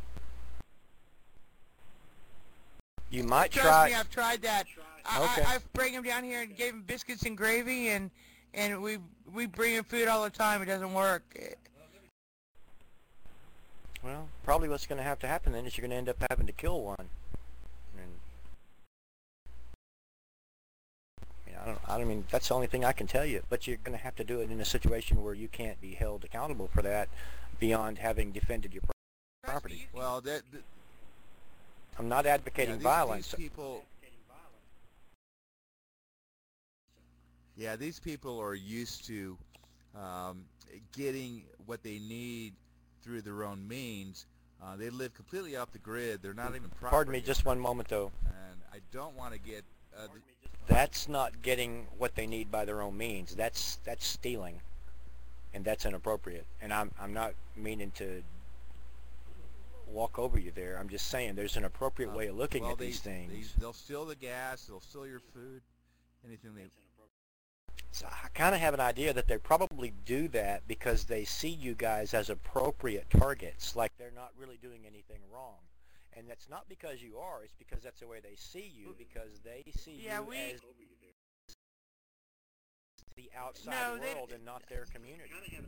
Speaker 6: You might
Speaker 5: Trust
Speaker 6: try.
Speaker 5: me, I've tried that. I,
Speaker 6: Okay.
Speaker 5: I, I bring them down here and gave them biscuits and gravy, and and we we bring them food all the time. It doesn't work.
Speaker 6: Well, probably what's going to have to happen then is you're going to end up having to kill one. And, I mean, I don't. I don't mean that's the only thing I can tell you. But you're going to have to do it in a situation where you can't be held accountable for that, beyond having defended your pro- property.
Speaker 4: Well, that, that
Speaker 6: I'm not
Speaker 4: yeah,
Speaker 6: advocating
Speaker 4: these,
Speaker 6: violence.
Speaker 4: these people. Yeah, these people are used to um, getting what they need through their own means. Uh, they live completely off the grid. They're not even property.
Speaker 6: Pardon me, just one moment though.
Speaker 4: And I don't want to get. Uh, the,
Speaker 6: That's not getting what they need by their own means. That's that's stealing, and that's inappropriate. And I'm I'm not meaning to walk over you there. I'm just saying there's an appropriate
Speaker 4: uh,
Speaker 6: way of looking
Speaker 4: well,
Speaker 6: at
Speaker 4: they,
Speaker 6: these things.
Speaker 4: They, they'll steal the gas. They'll steal your food. Anything they.
Speaker 6: So I kind of have an idea that they probably do that because they see you guys as appropriate targets, like they're not really doing anything wrong. And that's not because you are, it's because that's the way they see you, because they see
Speaker 5: Yeah,
Speaker 6: you
Speaker 5: we-
Speaker 6: as the outside
Speaker 5: No, they-
Speaker 6: world and not their community.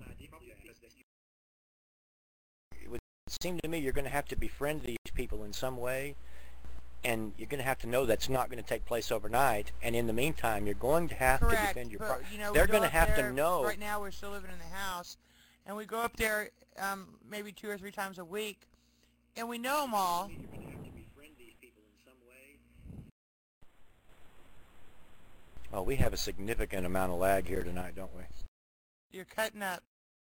Speaker 6: It would seem to me you're going to have to befriend these people in some way, and you're going to have to know that's not going to take place overnight, and in the meantime, you're going to have
Speaker 5: Correct.
Speaker 6: to defend your
Speaker 5: but,
Speaker 6: property.
Speaker 5: you know, we
Speaker 6: They're
Speaker 5: go
Speaker 6: gonna
Speaker 5: up
Speaker 6: have to
Speaker 5: there-
Speaker 6: know-
Speaker 5: Right now, we're still living in the house, and we go up there um, maybe two or three times a week, and we know them all.
Speaker 6: Well, we have a significant amount of lag here tonight, don't we?
Speaker 5: You're cutting up.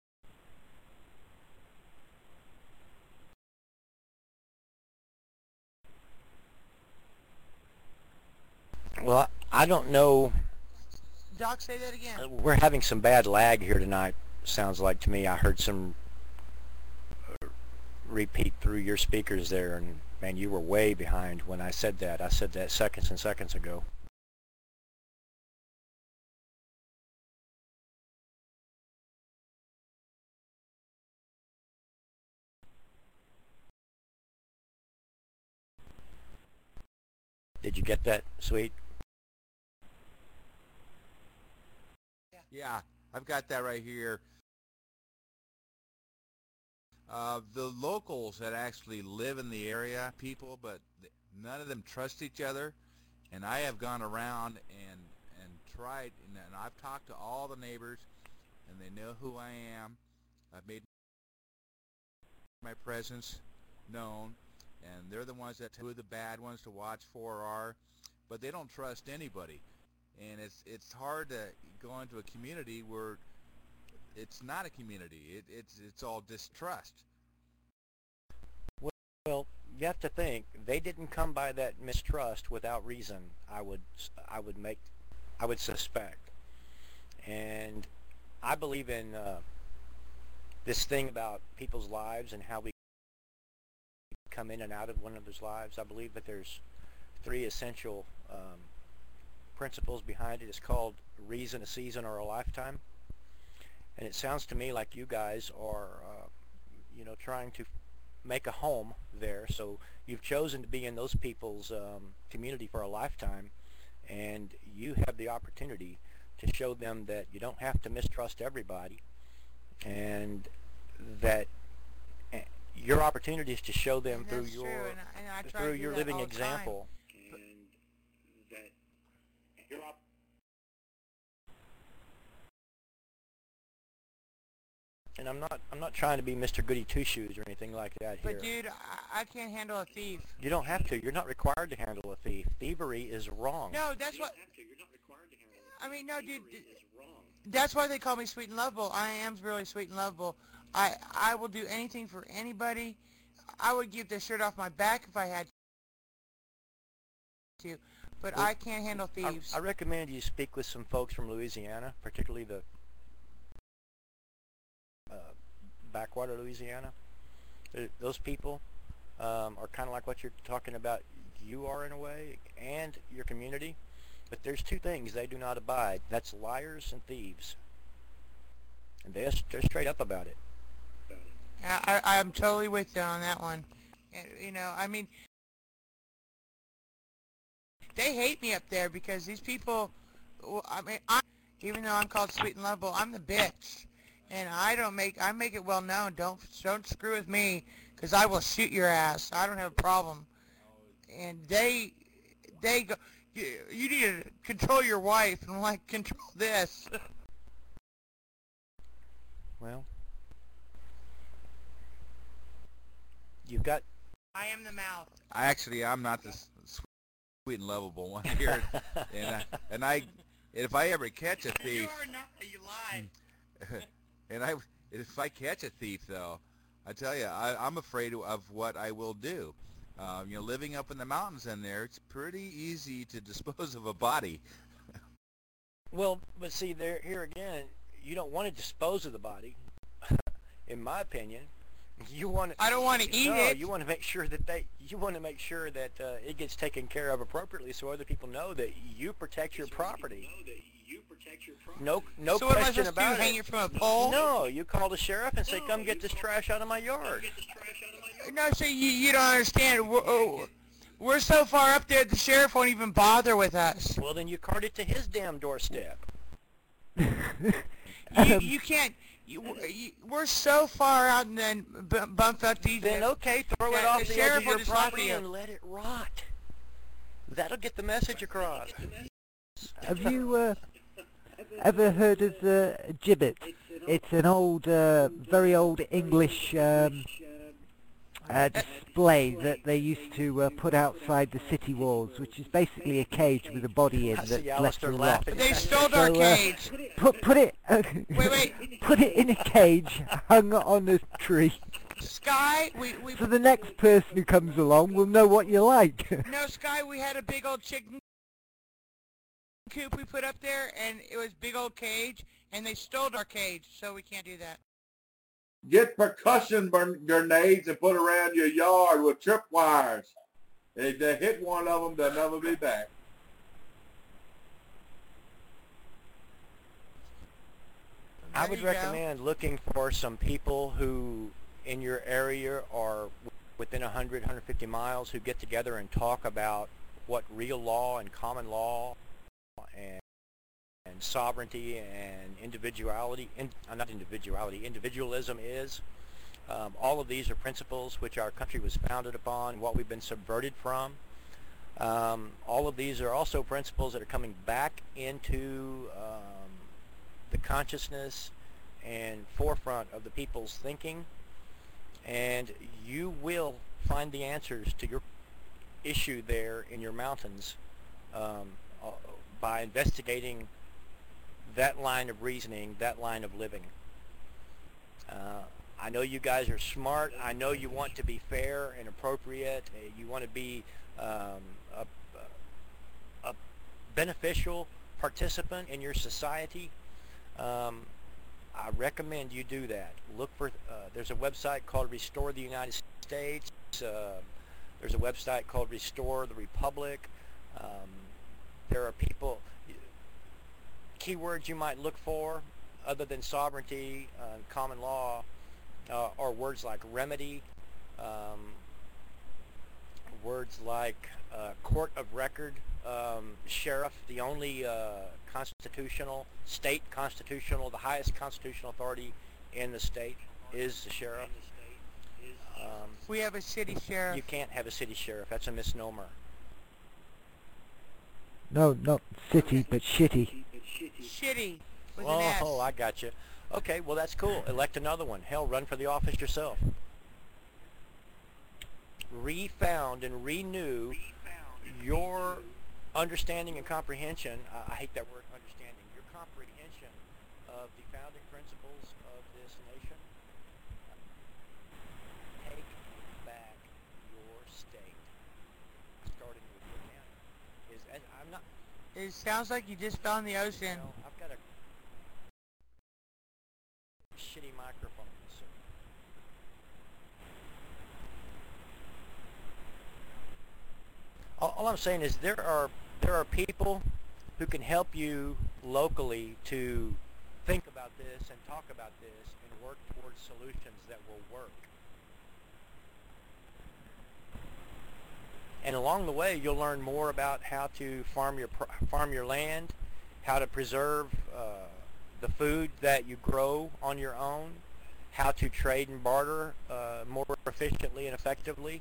Speaker 6: Well, I don't know.
Speaker 5: Doc, say that again.
Speaker 6: Uh, We're having some bad lag here tonight, sounds like to me. I heard some uh, repeat through your speakers there, and man, you were way behind when I said that. I said that seconds and seconds ago. Did you get that, Sweet?
Speaker 4: Yeah, I've got that right here. Uh, the locals that actually live in the area, people, but th- none of them trust each other. And I have gone around and and tried, and, and I've talked to all the neighbors, and they know who I am. I've made my presence known, and they're the ones that tell who the bad ones to watch for are, but they don't trust anybody. And it's it's hard to go into a community where it's not a community. It, it's it's all distrust.
Speaker 6: Well, you have to think they didn't come by that mistrust without reason. I would I would make I would suspect, and I believe in uh, this thing about people's lives and how we come in and out of one another's lives. I believe that there's three essential um, principles behind it. It's called reason, a season, or a lifetime. And it sounds to me like you guys are, uh, you know, trying to make a home there. So you've chosen to be in those people's um, community for a lifetime, and you have the opportunity to show them that you don't have to mistrust everybody, and that uh, your opportunity is to show them
Speaker 5: And
Speaker 6: through
Speaker 5: that's
Speaker 6: your
Speaker 5: true, and I, and I try
Speaker 6: through
Speaker 5: to do
Speaker 6: your
Speaker 5: that
Speaker 6: living
Speaker 5: all the time.
Speaker 6: example. And that your op- and I'm not I'm not trying to be Mister Goody Two Shoes or anything like that here.
Speaker 5: But dude, I, I can't handle a thief.
Speaker 6: You don't have to. You're not required to handle a thief. Thievery is wrong.
Speaker 5: No, that's
Speaker 6: You
Speaker 5: what.
Speaker 6: don't have to. You're not required to handle a
Speaker 5: I
Speaker 6: thief.
Speaker 5: mean, no, dude.
Speaker 6: Thievery
Speaker 5: d-
Speaker 6: is wrong.
Speaker 5: That's why they call me sweet and lovable. I am really sweet and lovable. I I will do anything for anybody. I would give the shirt off my back if I had to. But
Speaker 6: Well,
Speaker 5: I can't handle
Speaker 6: I,
Speaker 5: thieves.
Speaker 6: I recommend you speak with some folks from Louisiana, particularly the uh, backwater Louisiana. Th- Those people um, are kind of like what you're talking about. You are in a way, and your community. But there's two things they do not abide. That's liars and thieves. And they're, they're straight up about it.
Speaker 5: I, I I'm totally with you on that one. And, you know, I mean, they hate me up there because these people. Well, I mean, I even though I'm called sweet and lovable, I'm the bitch, and I don't make I make it well known. Don't don't screw with me, because I will shoot your ass. I don't have a problem. And they they go. You, you need to control your wife, and I'm like, control this.
Speaker 6: Well, you've got...
Speaker 5: I am the mouth.
Speaker 4: I actually, I'm not the s- sweet and lovable one here, and I, and I, if I ever catch a
Speaker 5: You
Speaker 4: thief,
Speaker 5: are not. You lied.
Speaker 4: and I, if I catch a thief though, I tell you, I, I'm afraid of what I will do. Um, you know, living up in the mountains in there, it's pretty easy to dispose of a body.
Speaker 6: Well, but see, there here again, you don't want to dispose of the body, in my opinion. You want to,
Speaker 5: I don't want to eat
Speaker 6: no,
Speaker 5: it.
Speaker 6: you want to make sure that they, you want to make sure that uh, it gets taken care of appropriately, so other people know that you protect your property. No, no
Speaker 5: so what am I
Speaker 6: question
Speaker 5: supposed to do?
Speaker 6: about
Speaker 5: Hang
Speaker 6: it.
Speaker 5: it from a pole?
Speaker 6: No, you call the sheriff and say, "Come get this trash out of my yard."
Speaker 5: No, so you, you don't understand. We're, oh, we're so far up there, the sheriff won't even bother with us.
Speaker 6: Well, then you cart it to his damn doorstep.
Speaker 5: You,
Speaker 3: Um,
Speaker 5: you can't. You, you, we're so far out and then b- bump up these.
Speaker 6: Then okay, throw it
Speaker 5: Yeah,
Speaker 6: off
Speaker 5: the
Speaker 6: the,
Speaker 5: sheriff
Speaker 6: edge of
Speaker 5: will
Speaker 6: your
Speaker 5: just lock
Speaker 6: property
Speaker 5: you.
Speaker 6: and let it rot. That'll get the message across.
Speaker 3: Have you uh, ever heard of the gibbet? It's an old, uh, very old English um, uh, display that they used to uh, put outside the city walls, which is basically a cage with a body in
Speaker 6: I
Speaker 3: that's
Speaker 6: see
Speaker 3: left
Speaker 6: Alistair
Speaker 3: to rot.
Speaker 6: laughing.
Speaker 5: They stole our
Speaker 3: So, uh,
Speaker 5: cage.
Speaker 3: Put put it uh,
Speaker 5: Wait, wait.
Speaker 3: put it in a cage hung on a tree,
Speaker 5: Sky, we, we
Speaker 3: so the next person who comes along will know what you like.
Speaker 5: no Sky. We had a big old chicken coop we put up there, and it was big old cage, and they stole our cage, so we can't do that.
Speaker 1: Get percussion burn- grenades and put around your yard with tripwires. If they hit one of them, they'll never be back.
Speaker 6: I
Speaker 5: There
Speaker 6: would
Speaker 5: you go.
Speaker 6: recommend looking for some people who in your area are within one hundred, one hundred fifty miles who get together and talk about what real law and common law and, and sovereignty and individuality, in, uh, not individuality, individualism is. Um, all of these are principles which our country was founded upon, what we've been subverted from. Um, all of these are also principles that are coming back into um, the consciousness and forefront of the people's thinking, and you will find the answers to your issue there in your mountains um, uh, by investigating that line of reasoning, that line of living. Uh, I know you guys are smart. I know you want to be fair and appropriate. Uh, You want to be um, a, a beneficial participant in your society. Um, I recommend you do that. Look for, uh, there's a website called Restore the United States. Uh, there's a website called Restore the Republic. Um, there are people, keywords you might look for other than sovereignty, uh, common law, uh, are words like remedy, um, words like uh, court of record, um, sheriff. The only uh, constitutional, state constitutional, the highest constitutional authority in the state is the sheriff. Um,
Speaker 5: We have a city sheriff.
Speaker 6: you can't have a city sheriff. That's a misnomer.
Speaker 3: No, not city, but shitty.
Speaker 5: Shitty with
Speaker 6: Oh,
Speaker 5: an S.
Speaker 6: oh, I got you. Okay, well that's cool. Elect another one. Hell, run for the office yourself. Refound and renew your understanding and comprehension. Uh, I hate that word, understanding. Your comprehension of the founding principles of this nation. Take back your state, starting with your county. Is I'm not.
Speaker 5: It sounds like you just fell in the ocean.
Speaker 6: Well, I've got a shitty microphone. So. All, all I'm saying is there are there are people who can help you locally to think about this and talk about this and work towards solutions that will work. And along the way, you'll learn more about how to farm your pr- farm your land, how to preserve uh, the food that you grow on your own, how to trade and barter uh, more efficiently and effectively.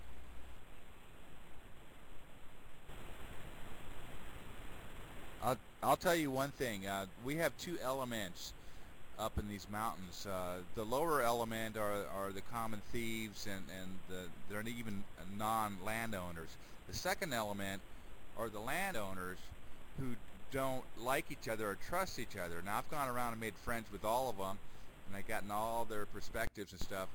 Speaker 4: I'll, I'll tell you one thing. Uh, we have two elements up in these mountains. Uh, the lower element are, are the common thieves, and, and the, they're even non-landowners. The second element are the landowners who don't like each other or trust each other. Now, I've gone around and made friends with all of them, and I've gotten all their perspectives and stuff.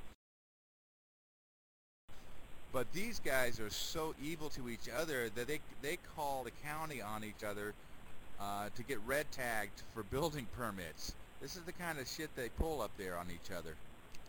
Speaker 4: But these guys are so evil to each other that they, they call the county on each other uh, to get red tagged for building permits. This is the kind of shit they pull up there on each other.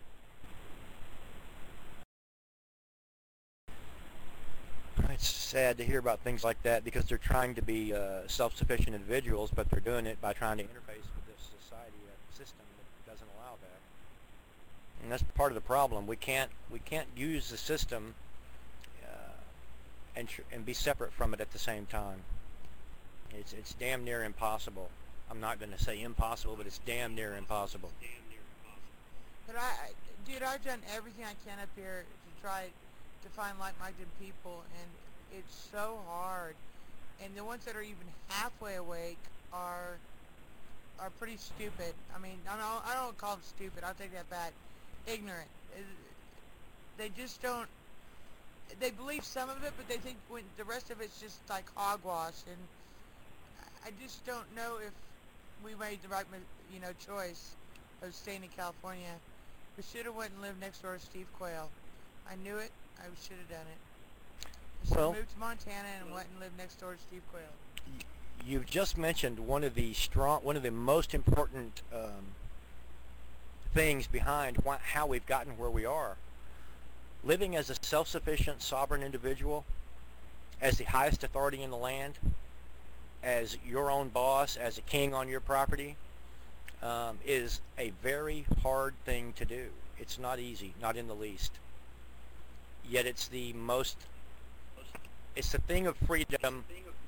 Speaker 6: It's sad to hear about things like that because they're trying to be uh, self-sufficient individuals, but they're doing it by trying to interface with this society uh, system that doesn't allow that. And that's part of the problem. We can't we can't use the system uh, and tr- and be separate from it at the same time. It's it's damn near impossible. I'm not going to say impossible, but it's damn near impossible.
Speaker 5: But I, I- dude, I've done everything I can up here to try to find like-minded people, and it's so hard. And the ones that are even halfway awake are are pretty stupid. I mean, I don't, I don't call them stupid. I'll take that back. Ignorant. Uh, They just don't. They believe some of it, but they think when the rest of it's just like hogwash. And I just don't know if we made the right, ma- you know, choice of staying in California. We should have went and lived next door to Steve Quayle. I knew it. I should have done it. I should
Speaker 6: Well-
Speaker 5: have moved to Montana and went and lived next door to Steve Quayle.
Speaker 6: You've just mentioned one of the strong, one of the most important um, things behind why, how we've gotten where we are. Living as a self-sufficient, sovereign individual, as the highest authority in the land, as your own boss, as a king on your property, um, is a very hard thing to do. It's not easy, not in the least. Yet it's the most, it's the thing of freedom.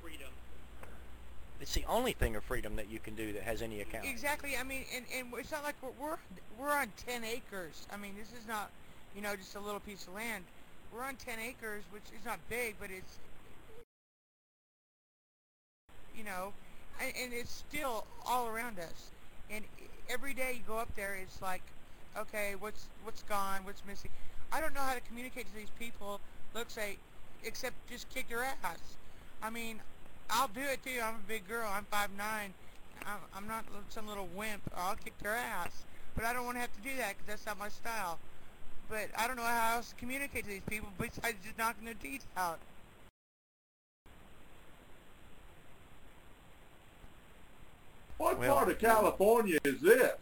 Speaker 6: It's the only thing of freedom that you can do that has any account.
Speaker 5: Exactly. I mean, and, and it's not like we're, we're we're on ten acres. I mean, this is not, you know, just a little piece of land. We're on ten acres, which is not big, but it's, you know, and, and it's still all around us. And every day you go up there, it's like, okay, what's what's gone, what's missing. I don't know how to communicate to these people. Look, say, except just kick your ass. I mean, I'll do it too. I'm a big girl. I'm five nine. I'm, I'm not some little wimp. I'll kick their ass. But I don't want to have to do that because that's not my style. but I don't know how else to communicate to these people besides just knocking their teeth out.
Speaker 1: What
Speaker 6: Well-
Speaker 1: part of California is this?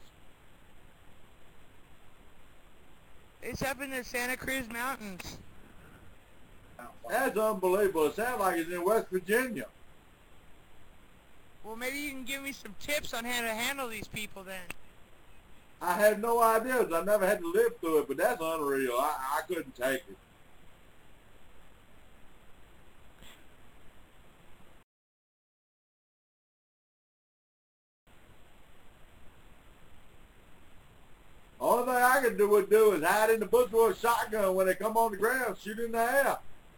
Speaker 5: It's up in the Santa Cruz Mountains.
Speaker 1: That's unbelievable. It sounds like it's in West Virginia.
Speaker 5: Well, maybe you can give me some tips on how to handle these people then.
Speaker 1: I have no idea. 'Cause I never had to live through it, but that's unreal. I, I couldn't take it. Only thing I could do would do is hide in the bush with a shotgun when they come on the ground, shoot in the air.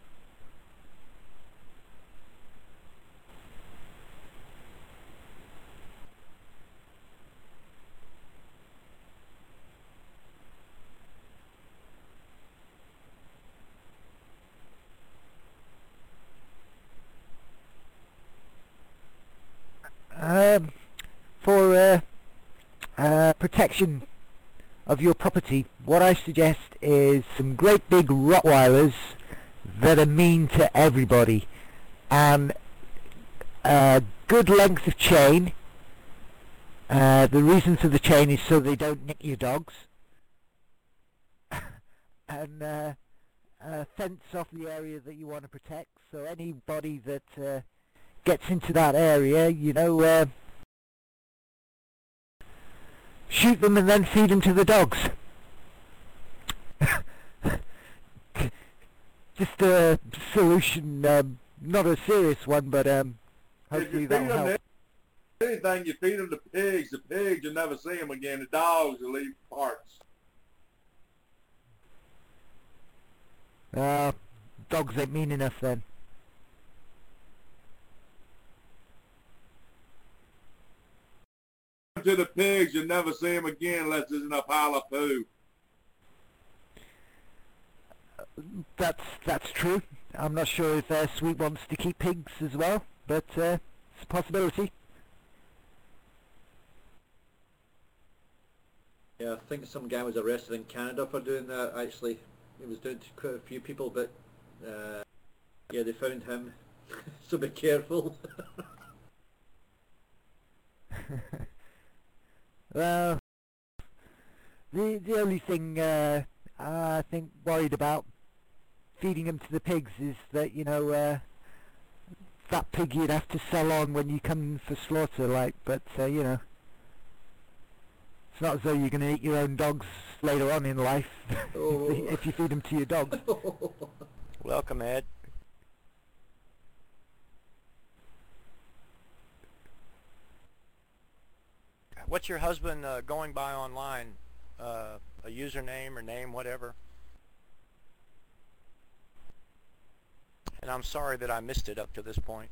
Speaker 3: Um, for uh, uh, protection of your property, what I suggest is some great big Rottweilers that are mean to everybody, and a good length of chain. Uh, the reason for the chain is so they don't nick your dogs, and uh, uh, fence off the area that you want to protect, so anybody that uh, gets into that area, you know, uh, shoot them and then feed them to the dogs. Just a solution, um, not a serious one, but um, hopefully
Speaker 1: If you
Speaker 3: that'll
Speaker 1: feed them
Speaker 3: help.
Speaker 1: anything, you feed them to pigs. The pigs, you'll never see them again. The dogs will leave parts.
Speaker 3: Uh, dogs ain't mean enough then.
Speaker 1: To the pigs, you'll never see them again unless there's in a pile of poo.
Speaker 3: That's that's true. I'm not sure if uh, Sweet wants to keep pigs as well, but uh, it's a possibility.
Speaker 2: Yeah, I think some guy was arrested in Canada for doing that, actually. He was doing it to quite a few people, but uh, yeah, they found him. So be careful.
Speaker 3: Well, the the only thing uh, I think worried about feeding them to the pigs is that, you know, uh, that pig you'd have to sell on when you come for slaughter, like, but uh, you know, it's not as though you're going to eat your own dogs later on in life.
Speaker 2: Oh.
Speaker 3: If you feed them to your dogs.
Speaker 6: Welcome, Ed. What's your husband uh, going by online? Uh, a username or name, whatever? And I'm sorry that I missed it up to this point.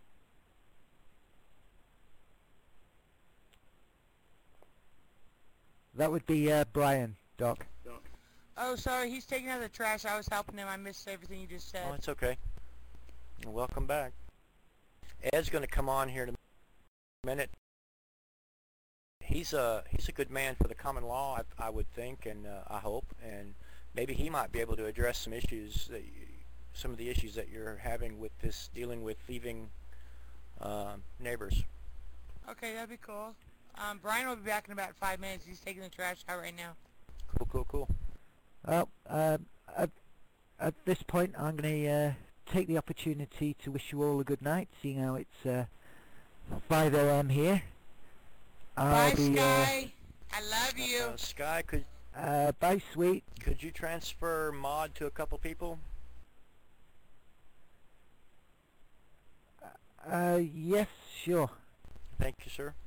Speaker 3: That would be uh, Brian, Doc.
Speaker 5: Oh, sorry, he's taking out the trash. I was helping him. I missed everything you just said.
Speaker 6: Oh, it's okay. Welcome back. Ed's going to come on here in a minute. He's a he's a good man for the common law, I, I would think, and uh, I hope, and maybe he might be able to address some issues that you, some of the issues that you're having with this dealing with thieving uh, neighbors.
Speaker 5: Okay, that'd be cool. Um, Brian will be back in about five minutes. He's taking the trash out right now.
Speaker 6: Cool, cool, cool.
Speaker 3: Well, um, at, at this point, I'm going to uh, take the opportunity to wish you all a good night, seeing how it's uh, five A M here. I'll
Speaker 5: Bye,
Speaker 3: be,
Speaker 5: Sky. I love you.
Speaker 6: Uh, Sky, could
Speaker 3: Uh, uh, bye, Sweet.
Speaker 6: could you transfer Mod to a couple people?
Speaker 3: Uh, yes, sure.
Speaker 6: Thank you, sir.